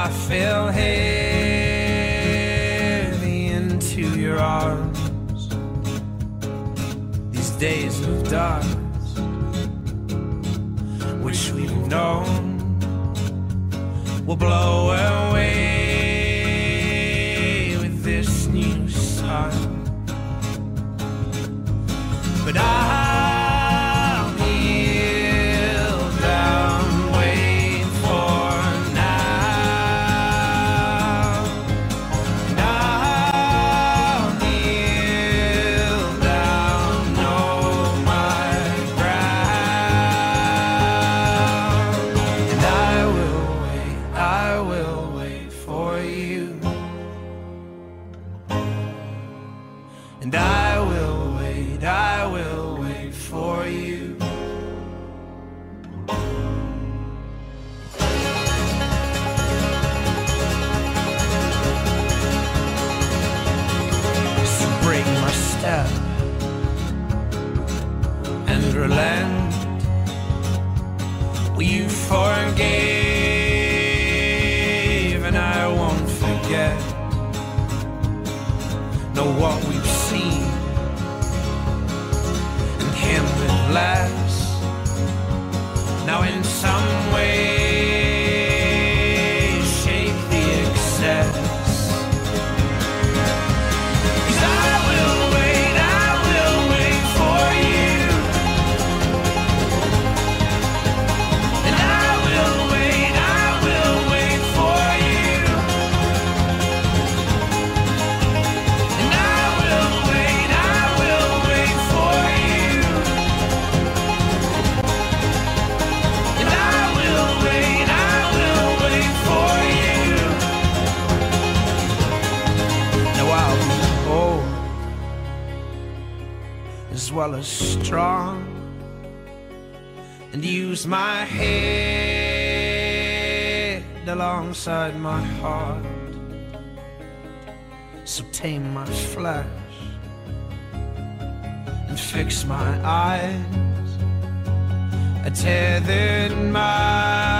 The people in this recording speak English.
I fell heavy into your arms. These days of darkness, which we've known, will blow away with this new sun. But I'll kneel down, wait for now. And I'll kneel down, know my ground. And I will wait for you. And I will wait for you. So break my step and relent. Well, you forgave and I won't forget. Know what we've seen and him with less. Now in some way shape the excess. 'Cause I will wait for you. And I will wait for you. And I will wait for you. And I will wait for you. Now I'll be old as well as strong, and use my head alongside my heart. So tame my flesh and fix my eyes. I tethered my